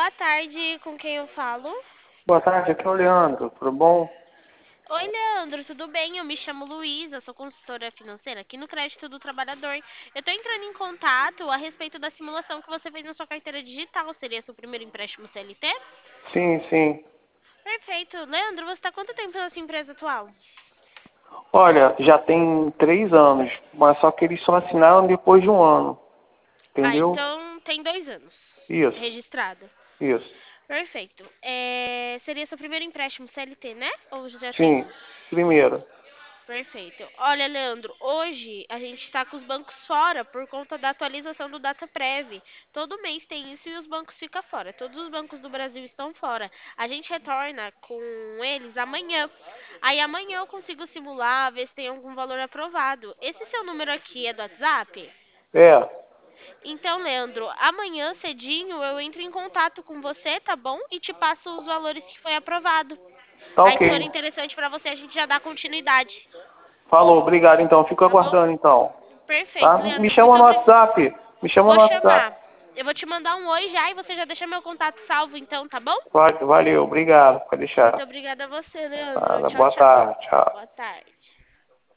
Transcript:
Boa tarde, com quem eu falo? Boa tarde, aqui é o Leandro, tudo bom? Oi, Leandro, tudo bem? Eu me chamo Luísa, sou consultora financeira aqui no Crédito do Trabalhador. Eu tô entrando em contato a respeito da simulação que você fez na sua carteira digital. Seria seu primeiro empréstimo CLT? Sim, sim. Perfeito. Leandro, você está quanto tempo na sua empresa atual? Olha, já tem 3 anos, mas só que eles só assinaram depois de um ano, Ah, entendeu? então tem 2 anos Isso, registrado. isso. Perfeito. Seria seu primeiro empréstimo CLT, né? Ou já tem? Sim, primeiro. Perfeito. Olha, Leandro, hoje a gente está com os bancos fora por conta da atualização do DataPrev. Todo mês tem isso e os bancos ficam fora. Todos os bancos do Brasil estão fora. A gente retorna com eles amanhã. Aí amanhã eu consigo simular, ver se tem algum valor aprovado. Esse seu número aqui é do WhatsApp? É, Então, Leandro, amanhã cedinho eu entro em contato com você, tá bom? E te passo os valores que foi aprovado. tá Aí, ok. se for interessante para você, a gente já dá continuidade, Falou, obrigado então, fico tá bom? aguardando então, Perfeito, tá? Me Leandro. chama Muito no obrigada. WhatsApp, me chama Vou no WhatsApp. chamar. Eu vou te mandar um oi já e você já deixa meu contato salvo, então, tá bom? Valeu, obrigado, pode deixar. Muito obrigada a você, Leandro. Nada, Tchau, boa tchau. tarde, tchau. Boa tarde.